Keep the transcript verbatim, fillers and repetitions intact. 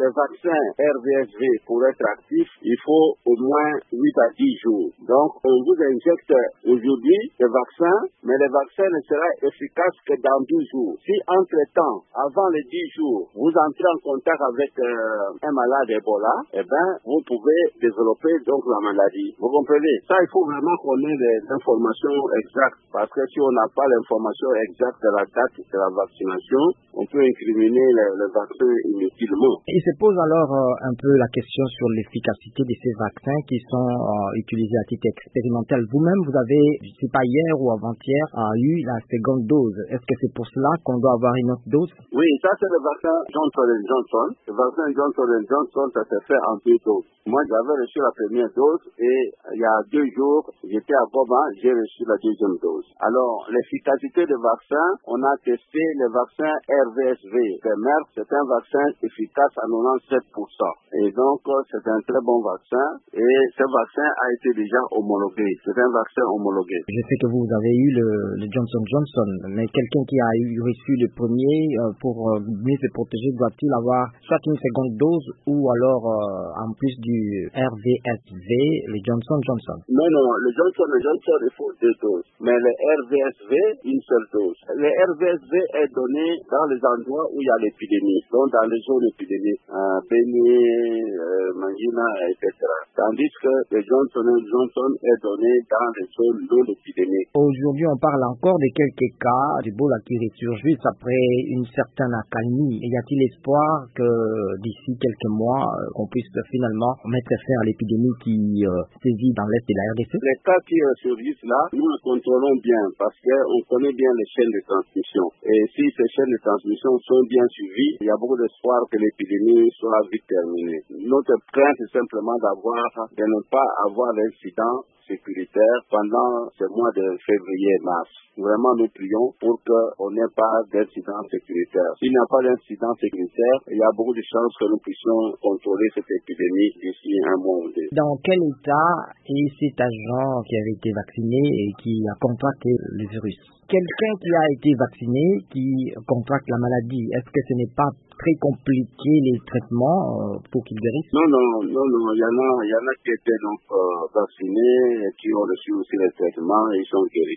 les vaccins R V S V, pour être actifs, il faut au moins huit à dix jours. Donc, on vous injecte aujourd'hui des vaccins, mais les vaccins ne seront efficaces que dans douze jours. Si, entre-temps, avant les dix jours, vous entrez en contact avec euh, un malade Ebola, eh ben, vous pouvez développer donc la maladie. Vous comprenez? Ça, il faut vraiment qu'on ait les informations exactes, parce que si on n'a pas l'information exacte de la date de la vaccination, on peut incriminer le, le vaccin inutilement. Il se pose alors euh, un peu la question sur l'efficacité de ces vaccins qui sont euh, utilisés à titre expérimental. Vous-même, vous avez, je ne sais pas, hier ou avant-hier, euh, eu la seconde dose. Est-ce que c'est pour cela qu'on doit avoir une autre dose? Oui, ça c'est le vaccin Johnson and Johnson. Le vaccin Johnson and Johnson, ça s'est fait en deux doses. Moi, j'avais reçu la première dose et il y a deux jours, j'étais à Goma, j'ai reçu la deuxième dose. Alors, l'efficacité des vaccins, on a testé le vaccin R V S V de Merck. C'est un vaccin efficace à quatre-vingt-dix-sept pour cent. Et donc, c'est un très bon vaccin et ce vaccin a été déjà homologué. C'est un vaccin homologué. Je sais que vous avez eu le, le Johnson Johnson, mais quelqu'un qui a eu reçu le premier, euh, pour euh, mieux se protéger, doit-il avoir soit une seconde dose ou alors, euh, en plus du R V S V, le Johnson Johnson? Non, non, le Johnson Johnson, il faut deux doses. Mais le R V S V, une seule dose. Le R V S V est donné dans les endroits où il y a l'épidémie, donc dans les zones épidémiques, euh, Béni, euh, Mangina, et cetera. Tandis que le Johnson Johnson est donné dans les zones non épidémiques. Aujourd'hui, on parle encore de quelques cas d'Ebola qui ressurgissent après une certaine accalmie. Y a-t-il espoir que d'ici quelques mois, euh, on puisse finalement mettre fin à l'épidémie qui euh, sévit dans l'est de la R D C? Les cas qui ressurgissent là, nous les contrôlons bien parce qu'on connaît bien les chaînes de transmission. Et si ces chaînes de transmission sont bien suivies, il y a beaucoup d'espoir que l'épidémie soit vite terminée. Notre crainte est simplement d'avoir, de ne pas avoir d'incident sécuritaire pendant ce mois de février-mars. Vraiment, nous prions pour qu'on n'ait pas d'incident sécuritaire. S'il n'y a pas d'incident sécuritaire, il y a beaucoup de chances que nous puissions contrôler cette épidémie d'ici un mois ou deux. Dans quel état est cet agent qui avait été vacciné et qui a contracté le virus? Quelqu'un qui a été vacciné, qui contracte la maladie, est-ce que ce n'est pas très compliqué les traitements euh, pour qu'ils guérissent? Non, non, non, non, il y en a, il y en a qui étaient donc euh, vaccinés et qui ont reçu aussi les traitements et ils sont guéris.